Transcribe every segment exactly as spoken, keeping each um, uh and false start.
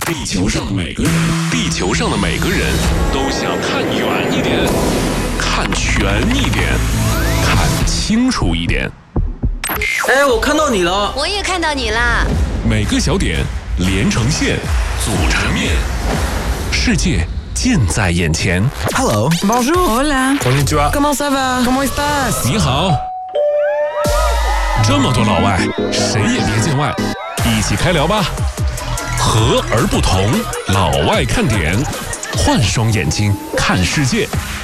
地球上每个人，地球上的每个人都想看远一点，看全一点，看清楚一点。 哎，我看到你了， 我也看到你啦。 每个小点连成线，组成面，世界近在眼前。 Hello, bonjour, Hola, konnichiwa, comment ça va? ¿Cómo estás? 你好。这么多老外，谁也别见外，一起开聊吧。和而不同，老外看点，换双眼睛看世界。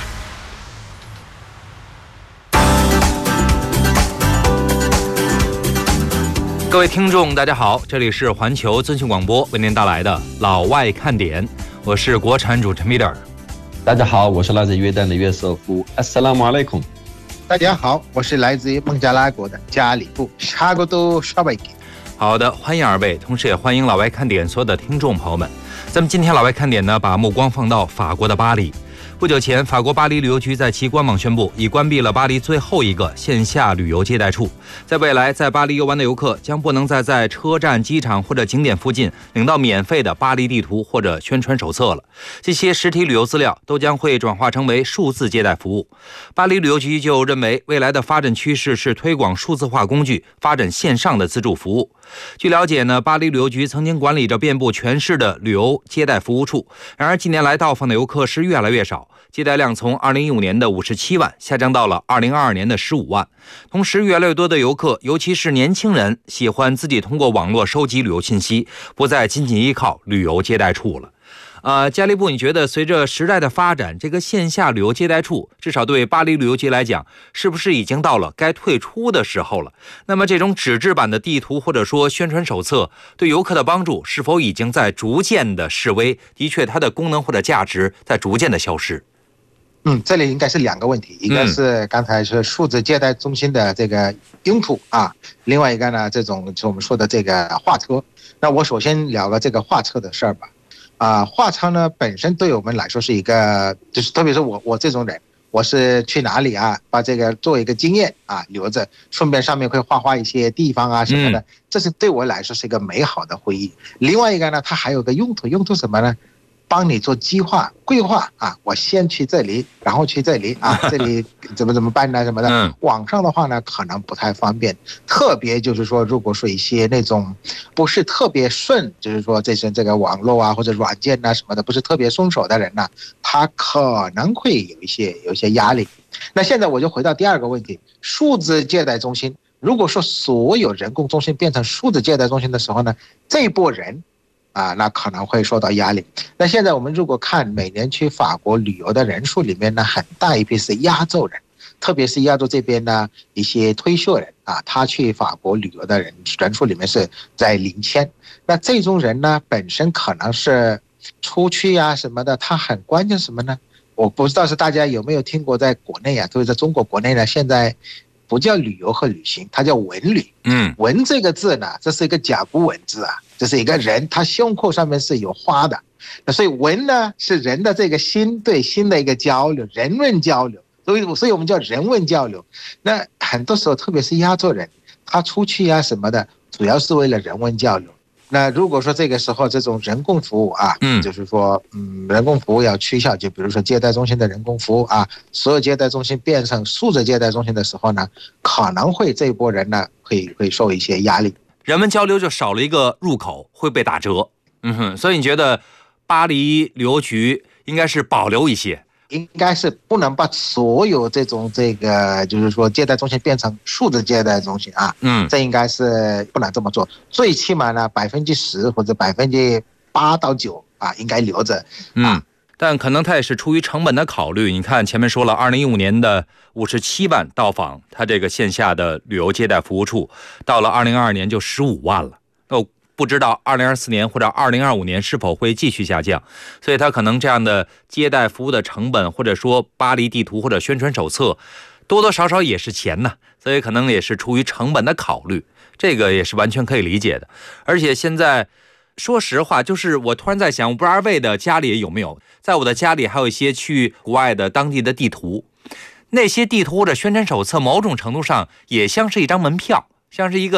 各位听众大家好，这里是环球资讯广播为您带来的老外看点，我是国产主持人 Peter。 大家好，我是来自约旦的约瑟夫。 Assalamu alaikum。 大家好，我是来自于孟加拉国的加里布。沙古都沙贝基。 好的，欢迎二位，同时也欢迎老外看点所有的听众朋友们。咱们今天老外看点呢，把目光放到法国的巴黎。不久前，法国巴黎旅游局在其官网宣布，已关闭了巴黎最后一个线下旅游接待处。在未来，在巴黎游玩的游客将不能再在车站、机场或者景点附近领到免费的巴黎地图或者宣传手册了。这些实体旅游资料都将会转化成为数字接待服务。巴黎旅游局就认为，未来的发展趋势是推广数字化工具，发展线上的自助服务。据了解呢，巴黎旅游局曾经管理着遍布全市的旅游接待服务处，然而近年来到访的游客是越来越少，接待量从二零一五年的五十七万下降到了二零二二年的十五万。同时，越来越多的游客，尤其是年轻人，喜欢自己通过网络收集旅游信息，不再仅仅依靠旅游接待处了。呃，加利布，你觉得随着时代的发展，这个线下旅游接待处，至少对巴黎旅游局来讲，是不是已经到了该退出的时候了？那么这种纸质版的地图或者说宣传手册对游客的帮助，是否已经在逐渐的式微？的确，它的功能或者价值在逐渐的消失。 嗯，这里应该是两个问题，一个是刚才是数字接待中心的这个用途啊，另外一个呢，这种就我们说的这个画车。那我首先聊个这个画车的事儿吧。啊，画车呢本身对我们来说是一个，就是特别是我我这种人，我是去哪里啊，把这个作为一个经验啊留着，顺便上面会画画一些地方啊什么的，这是对我来说是一个美好的回忆。另外一个呢，它还有个用途，用途什么呢？帮你做计划规划啊，我先去这里，然后去这里啊，这里怎么怎么办呢什么的。嗯、网上的话呢，可能不太方便，特别就是说，如果说一些那种不是特别顺，就是说这些这个网络啊或者软件啊什么的不是特别松手的人呢，他可能会有一些有一些压力。那现在我就回到第二个问题，数字接待中心，如果说所有人工中心变成数字接待中心的时候呢，这一波人。啊，那可能会受到压力。那现在我们如果看每年去法国旅游的人数里面呢，很大一批是亚洲人，特别是亚洲这边呢一些退休人啊，他去法国旅游的人人数里面是在零千。那这种人呢，本身可能是出去啊什么的，他很关键什么呢？我不知道是大家有没有听过，在国内啊，特别在中国国内呢，现在不叫旅游和旅行，它叫文旅。嗯，文这个字呢，这是一个甲骨文字啊。这是一个人，他胸口上面是有花的，那所以文呢是人的这个心对心的一个交流，人文交流，所以所以我们叫人文交流。那很多时候，特别是亚洲人，他出去啊什么的，主要是为了人文交流。那如果说这个时候这种人工服务啊，嗯，就是说，嗯，人工服务要取消，就比如说接待中心的人工服务啊，所有接待中心变成数字接待中心的时候呢，可能会这一波人呢会会受一些压力。 人们交流就少了一个入口，会被打折。嗯哼，所以你觉得巴黎旅游局应该是保留一些？ 应该是不能把所有这种这个就是说接待中心变成数字接待中心啊。嗯，这应该是不能这么做。最起码呢，百分之十或者百分之八到九啊，应该留着。啊、嗯。 但可能它也是出于成本的考虑。你看前面说了，二零一五年的五十七万到访它这个线下的旅游接待服务处，到了二零二二年就十五万了。那我不知道二零二四年或者二零二五年是否会继续下降，所以它可能这样的接待服务的成本，或者说巴黎地图或者宣传手册，多多少少也是钱呢，所以可能也是出于成本的考虑，这个也是完全可以理解的。而且现在说实话，就是我突然在想，我不知道二位的家里有没有，在我的家里还有一些去国外的当地的地图，那些地图或者宣传手册某种程度上也像是一张门票，像是一个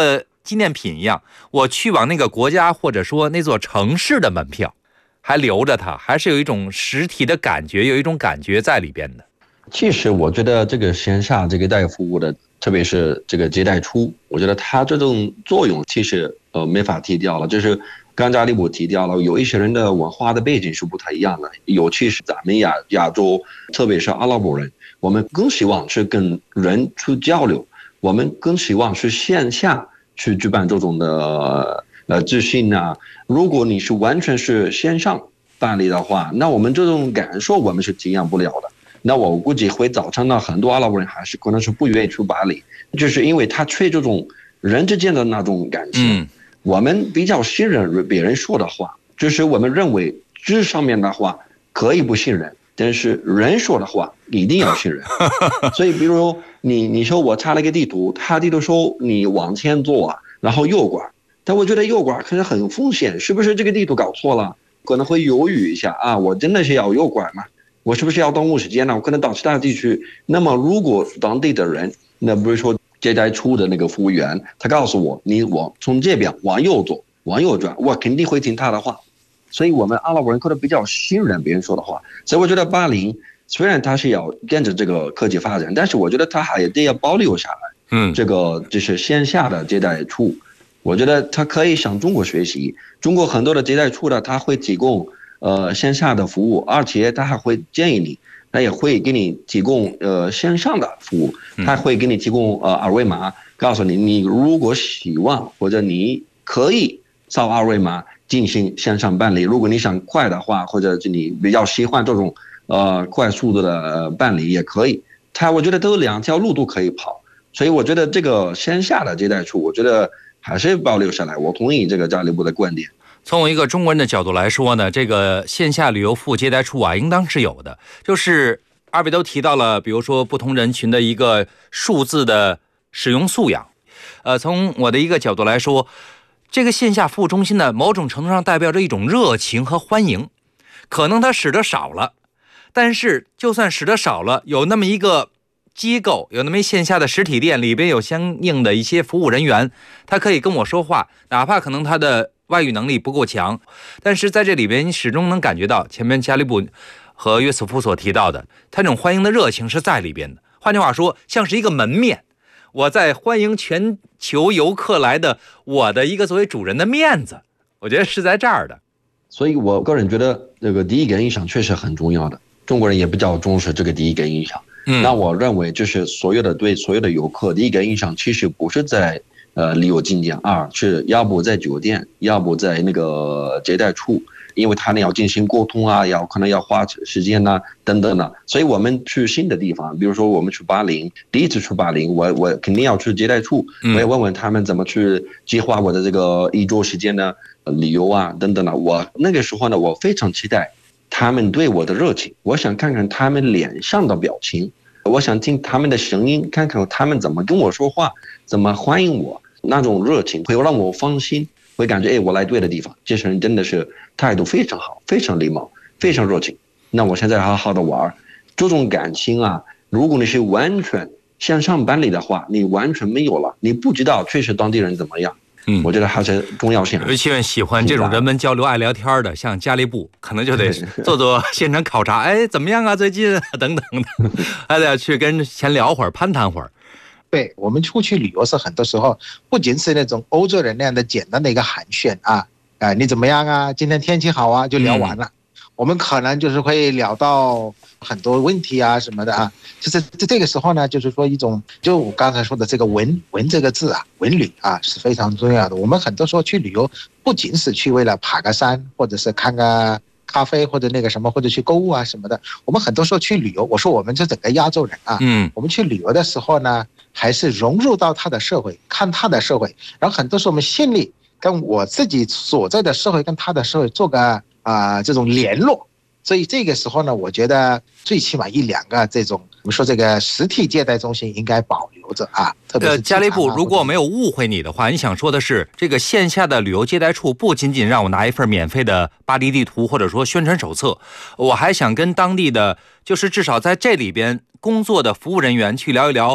纪念品一样，我去往那个国家或者说那座城市的门票还留着它，还是有一种实体的感觉，有一种感觉在里边的。 其实我觉得这个线下这个待遇服务的，特别是这个接待处，我觉得它这种作用其实呃没法提掉了。就是刚才里布提掉了，有一些人的文化的背景是不太一样的，尤其是咱们亚亚洲，特别是阿拉伯人，我们更希望是跟人去交流，我们更希望是线下去举办这种的呃咨询啊。如果你是完全是线上办理的话，那我们这种感受我们是体验不了的。那我估计会造成了很多阿拉伯人还是可能是不愿意去巴黎，就是因为他缺这种人之间的那种感情。嗯，我们比较信任别人说的话，就是我们认为这上面的话可以不信任，但是人说的话一定要信任。所以比如你你说我查了一个地图，他地图说你往前走啊，然后右拐，但我觉得右拐可能很风险，是不是这个地图搞错了？可能会犹豫一下啊，我真的是要右拐吗？我是不是要耽误时间呢？我可能到其他地区。那么如果当地的人，那比如说接待处的那个服务员，他告诉我你往从这边往右走，往右转，我肯定会听他的话。所以我们阿拉伯人可能比较信任别人说的话。所以我觉得巴黎虽然它是要跟着这个科技发展，但是我觉得它还得要保留下来。嗯，这个就是线下的接待处，我觉得它可以向中国学习。中国很多的接待处呢，它会提供呃线下的服务，而且它还会建议你，它也会给你提供呃线上的服务，它会给你提供呃二维码，告诉你你如果希望或者你可以扫二维码进行线上办理。如果你想快的话，或者是你比较喜欢这种呃快速度的办理也可以。它我觉得都有两条路都可以跑，所以我觉得这个线下的接待处，我觉得还是保留下来。我同意这个加里布的观点。 从一个中国人的角度来说呢，这个线下旅游服务接待处啊，应当是有的。就是二位都提到了，比如说不同人群的一个数字的使用素养。呃，从我的一个角度来说，这个线下服务中心呢，某种程度上代表着一种热情和欢迎。可能它使得少了，但是就算使得少了，有那么一个机构，有那么一线下的实体店，里边有相应的一些服务人员，他可以跟我说话，哪怕可能他的外语能力不够强，但是在这里边你始终能感觉到前面加里布和约瑟夫所提到的，他这种欢迎的热情是在里边的。换句话说，像是一个门面，我在欢迎全球游客来的我的一个作为主人的面子，我觉得是在这儿的。 所以我个人觉得这个第一个印象确实很重要的，中国人也比较重视这个第一个印象。嗯，那我认为就是所有的对所有的游客第一个印象其实不是在呃旅游景点，二是要不在酒店，要不在那个接待处，因为他们要进行沟通啊，要可能要花时间呐、啊、等等的。所以我们去新的地方，比如说我们去巴林，第一次去巴林，我我肯定要去接待处，我也问问他们怎么去计划我的这个一周时间的旅游啊等等的。我那个时候呢，我非常期待他们对我的热情，我想看看他们脸上的表情，我想听他们的声音，看看他们怎么跟我说话，怎么欢迎我，那种热情会让我放心，会感觉哎，我来对的地方，这些人真的是态度非常好，非常礼貌，非常热情。那我现在好好的玩，这种感情啊，如果你是完全线上办理的话，你完全没有了，你不知道确实当地人怎么样。嗯，我觉得还是重要性。 尤其喜欢这种人文交流、爱聊天的，像加利布，可能就得做做现场考察，哎，怎么样啊？最近等等的，还得去跟闲聊会儿、攀谈会儿。 对，我们出去旅游是很多时候不仅是那种欧洲人那样的简单的一个寒暄啊，呃，你怎么样啊？今天天气好啊，就聊完了。嗯，我们可能就是会聊到很多问题啊什么的啊，就是这个时候呢，就是说一种，就我刚才说的这个文文这个字啊，文旅啊是非常重要的。我们很多时候去旅游，不仅是去为了爬个山，或者是看个咖啡，或者那个什么，或者去购物啊什么的。我们很多时候去旅游，我说我们这整个亚洲人啊，嗯，我们去旅游的时候呢，还是融入到他的社会，看他的社会，然后很多时候我们心里跟我自己所在的社会跟他的社会做个啊、呃、这种联络。所以这个时候呢，我觉得最起码一两个这种，我们说这个实体接待中心应该保留着啊。特别是加利布，如果我没有误会你的话，你想说的是，这个线下的旅游接待处不仅仅让我拿一份免费的巴黎地图或者说宣传手册，我还想跟当地的，就是至少在这里边工作的服务人员去聊一聊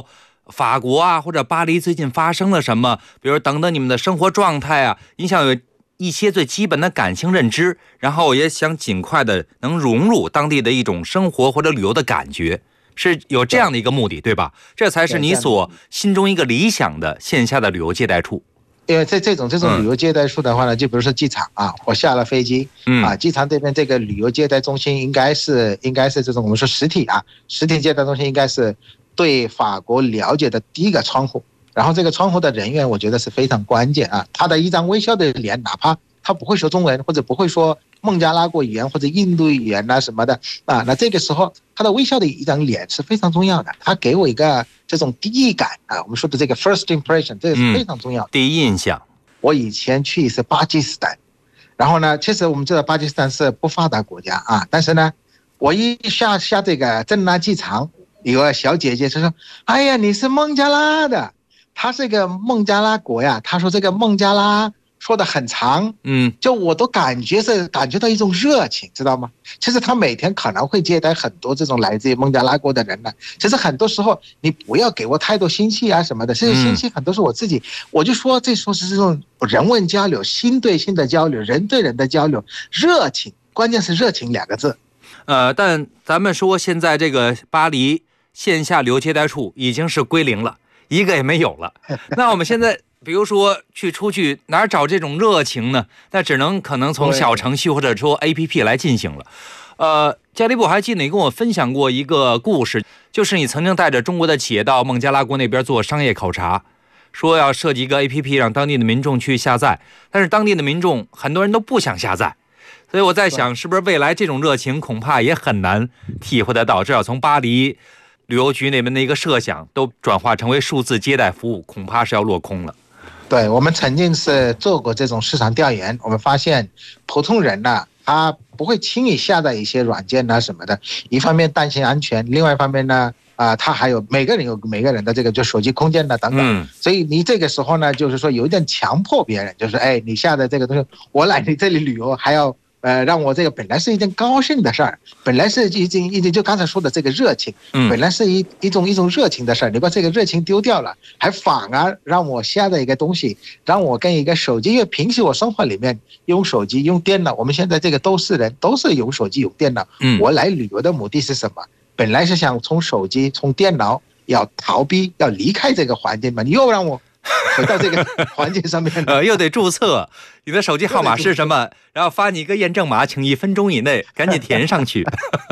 法国啊或者巴黎最近发生了什么，比如等等你们的生活状态啊，你想有一些最基本的感性认知，然后也想尽快的能融入当地的一种生活或者旅游的感觉，是有这样的一个目的， 对, 对吧？这才是你所心中一个理想的线下的旅游接待处。 因为在这种这种旅游接待处的话呢，嗯、就比如说机场啊，我下了飞机，嗯、啊，机场这边这个旅游接待中心应该是应该是这种我们说实体啊，实体接待中心应该是对法国了解的第一个窗户。然后这个窗户的人员，我觉得是非常关键啊，他的一张微笑的脸，哪怕他不会说中文或者不会说孟加拉国语言或者印度语言啊什么的啊，那这个时候他的微笑的一张脸是非常重要的，他给我一个这种第一感啊，我们说的这个 first impression， 这个是非常重要的、嗯、 第一印象。 我以前去一次巴基斯坦，然后呢，其实我们知道巴基斯坦是不发达国家啊，但是呢，我一下下这个正纳机场，有个小姐姐就说：“哎呀，你是孟加拉的。”她是个孟加拉国呀，她说这个孟加拉说的很长，嗯，就我都感觉是感觉到一种热情，知道吗？其实他每天可能会接待很多这种来自于孟加拉国的人呢。其实很多时候你不要给我太多信息啊什么的，这些信息很多是我自己，嗯、我就说这说是这种人文交流、心对心的交流、人对人的交流，热情，关键是热情两个字。 呃，但咱们说现在这个巴黎线下旅游接待处已经是归零了，一个也没有了。那我们现在比如说去出去哪儿找这种热情呢？那只能可能从小程序或者说 A P P 来进行了。呃，加利布还记得你跟我分享过一个故事，就是你曾经带着中国的企业到孟加拉国那边做商业考察，说要设计一个 A P P 让当地的民众去下载，但是当地的民众很多人都不想下载。所以我在想，是不是未来这种热情恐怕也很难体会得到，至少从巴黎旅游局那边的一个设想都转化成为数字接待服务，恐怕是要落空了。 对，我们曾经是做过这种市场调研，我们发现普通人呢、啊，他不会轻易下载一些软件啊什么的，一方面担心安全，另外一方面呢，啊、呃，他还有每个人有每个人的这个就手机空间的等等、嗯，所以你这个时候呢，就是说有一点强迫别人，就是哎，你下载这个东西，我来你这里旅游还要。呃，让我这个本来是一件高兴的事儿，本来是一件一件就刚才说的这个热情，嗯，本来是一一种一种热情的事儿，你把这个热情丢掉了，还反而让我下载一个东西，让我跟一个手机，因为平时我生活里面用手机用电脑，我们现在这个都是人都是用手机用电脑，嗯，我来旅游的目的是什么？本来是想从手机从电脑要逃避要离开这个环境嘛，你又让我。回到这个环境上面， 呃，又得注册，你的手机号码是什么？然后发你一个验证码，请一分钟以内赶紧填上去。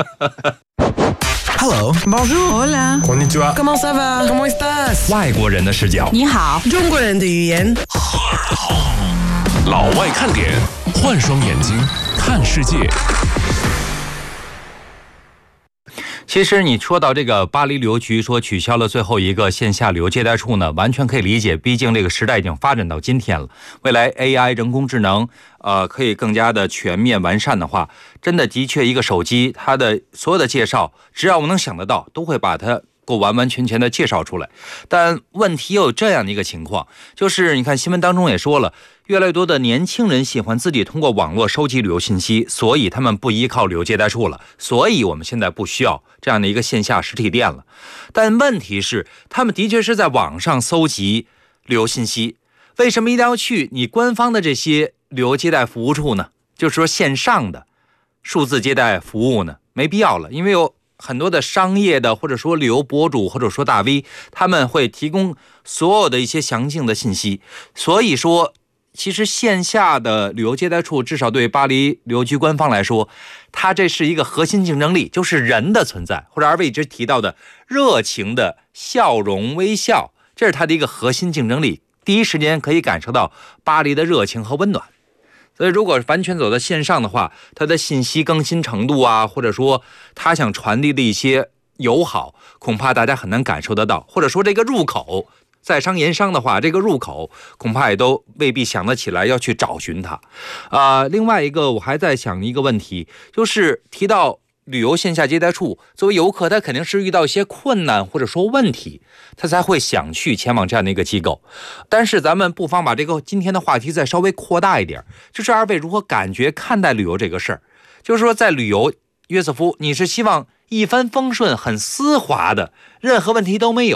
Hello, bonjour, hola, konnichiwa, comment ça va, comment estás？ 外国人的视角， 你好，中国人的语言。 老外看点，换双眼睛看世界。 其实你说到这个巴黎旅游局说取消了最后一个线下旅游接待处呢，完全可以理解，毕竟这个时代已经发展到今天了。未来 A I 人工智能呃可以更加的全面完善的话，真的的确一个手机它的所有的介绍，只要我能想得到，都会把它够完完全全的介绍出来。但问题有这样的一个情况，就是你看新闻当中也说了，越来越多的年轻人喜欢自己通过网络收集旅游信息，所以他们不依靠旅游接待处了，所以我们现在不需要这样的一个线下实体店了。但问题是，他们的确是在网上搜集旅游信息，为什么一定要去你官方的这些旅游接待服务处呢？就是说线上的数字接待服务呢，没必要了，因为有很多的商业的或者说旅游博主或者说大 V， 他们会提供所有的一些详尽的信息，所以说其实线下的旅游接待处至少对巴黎旅游局官方来说，它这是一个核心竞争力，就是人的存在，或者二位一直提到的热情的笑容微笑，这是它的一个核心竞争力，第一时间可以感受到巴黎的热情和温暖。所以如果完全走到线上的话，它的信息更新程度啊，或者说它想传递的一些友好，恐怕大家很难感受得到，或者说这个入口在商言商的话，这个入口恐怕也都未必想得起来要去找寻它。呃，另外一个我还在想一个问题，就是提到旅游线下接待处，作为游客他肯定是遇到一些困难或者说问题，他才会想去前往这样的一个机构。但是咱们不妨把这个今天的话题再稍微扩大一点，就是二位如何感觉看待旅游这个事儿？就是说在旅游，约瑟夫，你是希望一帆风顺很丝滑的，任何问题都没有，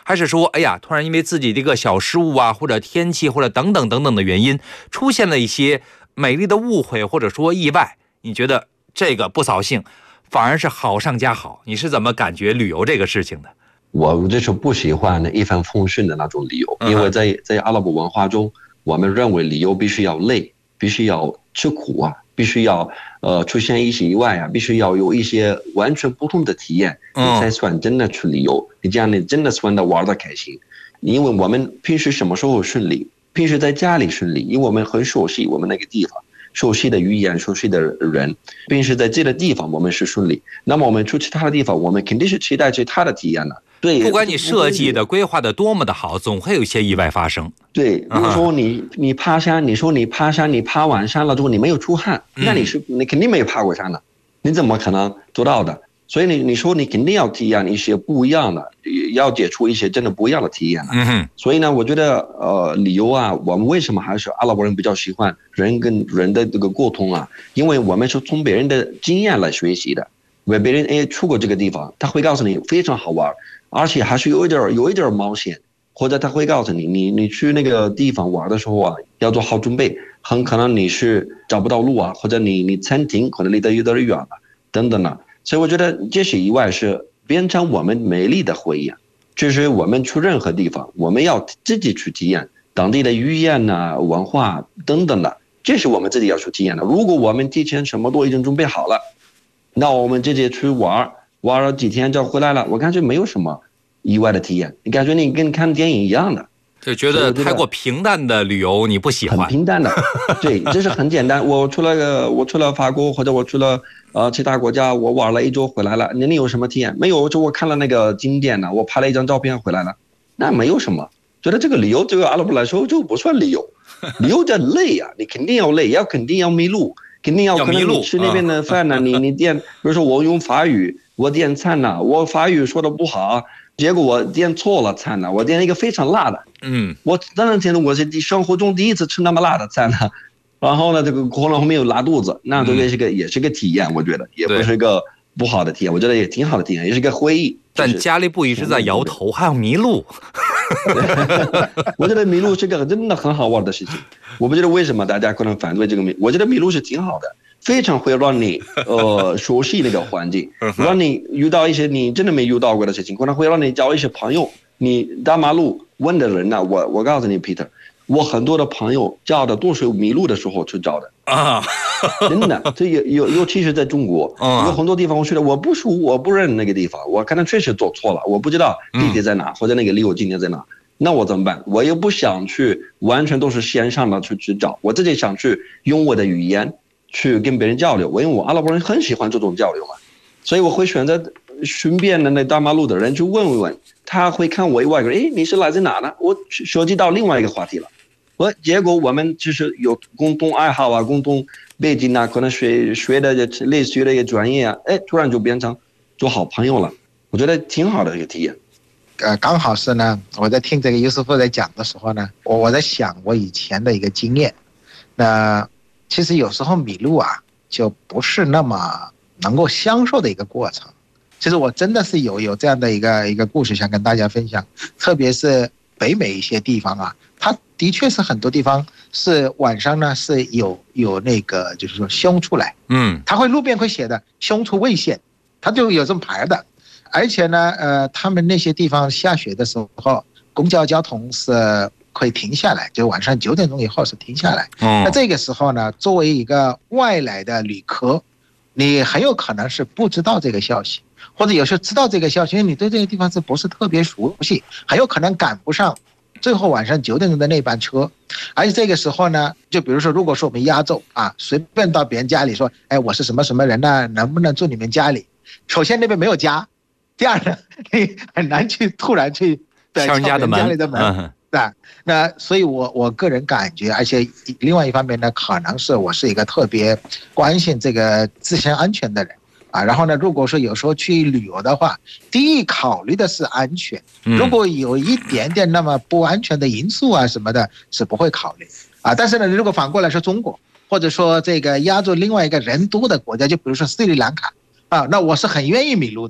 还是说，哎呀，突然因为自己的一个小失误啊，或者天气或者等等等等的原因，出现了一些美丽的误会或者说意外，你觉得这个不扫兴，反而是好上加好？你是怎么感觉旅游这个事情的？ 我就是不喜欢一帆风顺的那种旅游，因为在在阿拉伯文化中，我们认为旅游必须要累，必须要吃苦啊，必须要呃出现一些意外啊，必须要有一些完全不同的体验，你才算真的去旅游。你这样你真的算的玩得开心。因为我们平时什么时候顺利？平时在家里顺利，因为我们很熟悉我们那个地方，熟悉的语言，熟悉的人。平时在这个地方我们是顺利，那么我们去其他的地方，我们肯定是期待其他的体验的。对， 不管你设计的规划的多么的好，总会有一些意外发生。 对，比如说你你爬山，你说你爬山，你爬完山了之后你没有出汗，那你是你肯定没有爬过山的，你怎么可能做到的？所以你你说你肯定要体验一些不一样的，要解除一些真的不一样的体验的。 嗯哼。 所以呢，我觉得呃旅游啊，我们为什么还是阿拉伯人比较喜欢人跟人的这个沟通啊？因为我们是从别人的经验来学习的，因为别人哎出过这个地方，他会告诉你非常好玩。而且还是有一点有一点冒险，或者他会告诉你，你你去那个地方玩的时候啊，要做好准备，很可能你是找不到路啊，或者你你餐厅可能离得有点远了，等等的。所以我觉得这些意外是变成我们美丽的回忆。就是我们去任何地方，我们要自己去体验当地的语言啊、文化等等的，这是我们自己要去体验的。如果我们提前什么都已经准备好了，那我们直接去玩。玩了几天就回来了，我感觉没有什么意外的体验，你感觉你跟看电影一样的， 就觉得太过平淡的旅游你不喜欢。 很平淡的，对，这是很简单。我去了我去了法国或者我去了呃其他国家，我玩了一周回来了，那你有什么体验？没有，就我看了那个景点呢，我拍了一张照片回来了，那没有什么。觉得这个旅游对于阿拉伯来说就不算旅游，旅游叫累啊，你肯定要累，要肯定要迷路，肯定要可能你吃那边的饭呢，你你点，比如说我用法语。我点餐呢，我法语说的不好，结果我点错了餐呢，我点了一个非常辣的， 嗯， 我当然觉得我是生活中第一次吃那么辣的餐呢，然后呢，这个可能后面有拉肚子，那这个是个、嗯、也是个体验，我觉得也不是个不好的体验，我觉得也挺好的体验，也是个回忆。 但加利布一直在摇头，还要迷路。 我觉得迷路是个真的很好玩的事情，我不知道为什么大家可能反对这个迷，我觉得迷路是挺好的。非常会让你呃熟悉那个环境，让你遇到一些你真的没遇到过的事情，可能会让你交一些朋友。你大马路问的人呢、啊，我我告诉你 Peter， 我很多的朋友交的都是迷路的时候去找的啊， 真的，这有有尤其是在中国，有很多地方我去的我不熟，我不认那个地方，我可能确实走错了，我不知道地铁在哪、嗯、或者那个离我景点在哪，那我怎么办？我又不想去完全都是线上的去去找，我自己想去用我的语言。去跟别人交流，因为我阿拉伯人很喜欢这种交流嘛，所以我会选择顺便的那大马路的人去问一问，他会看我一外国人，诶，你是来自哪呢？我涉及到另外一个话题了，我结果我们就是有共同爱好啊，共同背景啊，可能学学的类似的一个专业啊，哎，突然就变成做好朋友了，我觉得挺好的一个体验。 呃，刚好是呢，我在听这个尤斯夫在讲的时候呢，我我在想我以前的一个经验，那。其实有时候迷路啊，就不是那么能够享受的一个过程。其实我真的是有有这样的一个一个故事想跟大家分享，特别是北美一些地方啊，它的确是很多地方是晚上呢是有有那个就是说凶出来， 嗯， 它会路边会写的凶出危险，它就有这么牌的。而且呢，呃，他们那些地方下雪的时候，公交交通是。可以停下来，就晚上九点钟以后是停下来。 嗯， 那这个时候呢，作为一个外来的旅客，你很有可能是不知道这个消息，或者有时候知道这个消息，因为你对这个地方是不是特别熟悉，很有可能赶不上最后晚上九点钟的那班车。而且这个时候呢，就比如说，如果说我们亚洲啊，随便到别人家里说，哎，我是什么什么人呢，能不能住你们家里？首先那边没有家，第二呢，你很难去突然去敲人家的门， 家里的门。嗯那那所以我我个人感觉，而且另外一方面呢，可能是我是一个特别关心这个自身安全的人啊。然后呢，如果说有时候去旅游的话，第一考虑的是安全，如果有一点点那么不安全的因素啊什么的，是不会考虑啊。但是呢，如果反过来说中国，或者说这个亚洲另外一个人多的国家，就比如说斯里兰卡啊，那我是很愿意迷路的。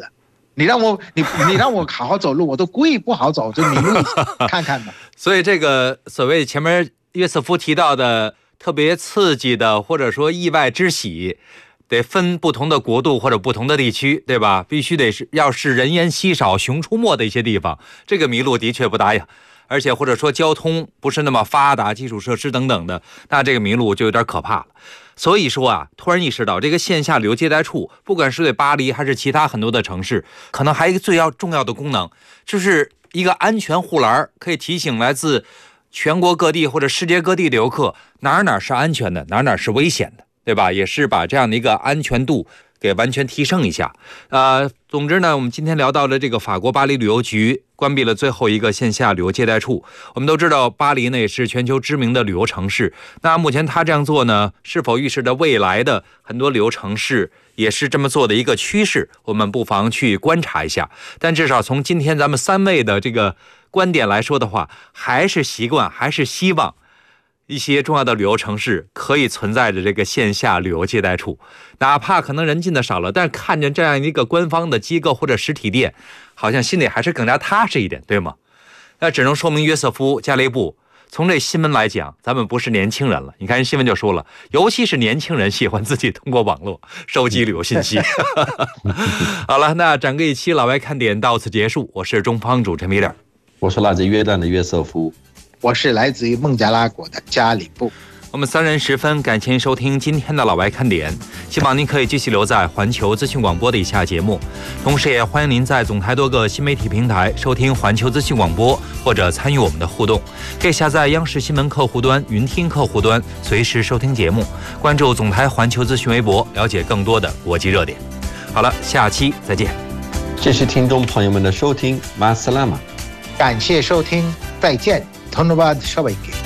你让我你你让我好好走路，我都故意不好走，就迷路一下看看吧。 所以这个所谓前面约瑟夫提到的特别刺激的，或者说意外之喜，得分不同的国度或者不同的地区，对吧？必须得是要是人烟稀少、熊出没的一些地方，这个迷路的确不答应。而且或者说交通不是那么发达，基础设施等等的，那这个迷路就有点可怕了。所以说啊，突然意识到这个线下旅游接待处，不管是对巴黎还是其他很多的城市，可能还有一个最要重要的功能，就是一个安全护栏，可以提醒来自全国各地或者世界各地的游客，哪哪是安全的，哪哪是危险的，对吧？也是把这样的一个安全度给完全提升一下。呃，总之呢，我们今天聊到了这个法国巴黎旅游局关闭了最后一个线下旅游接待处。我们都知道，巴黎呢也是全球知名的旅游城市。那目前他这样做呢，是否预示着未来的很多旅游城市也是这么做的一个趋势？我们不妨去观察一下。但至少从今天咱们三位的这个观点来说的话，还是习惯，还是希望一些重要的旅游城市可以存在着这个线下旅游接待处，哪怕可能人进的少了，但看见这样一个官方的机构或者实体店，好像心里还是更加踏实一点，对吗？那只能说明约瑟夫·加雷布从这新闻来讲，咱们不是年轻人了。你看新闻就说了，尤其是年轻人喜欢自己通过网络收集旅游信息。好了，那整个一期老外看点到此结束，我是中方主持人米勒， 我是来自约旦的约瑟夫。 我是来自于孟加拉国的加里布。 我们三人十分感谢您收听今天的老外看点，希望您可以继续留在环球资讯广播的以下节目，同时也欢迎您在总台多个新媒体平台收听环球资讯广播，或者参与我们的互动，可以下载央视新闻客户端、云听客户端，随时收听节目，关注总台环球资讯微博，了解更多的国际热点。好了，下期再见。 谢谢听众朋友们的收听，马斯拉玛， 感谢收听，再见。धन्यवाद सबैको।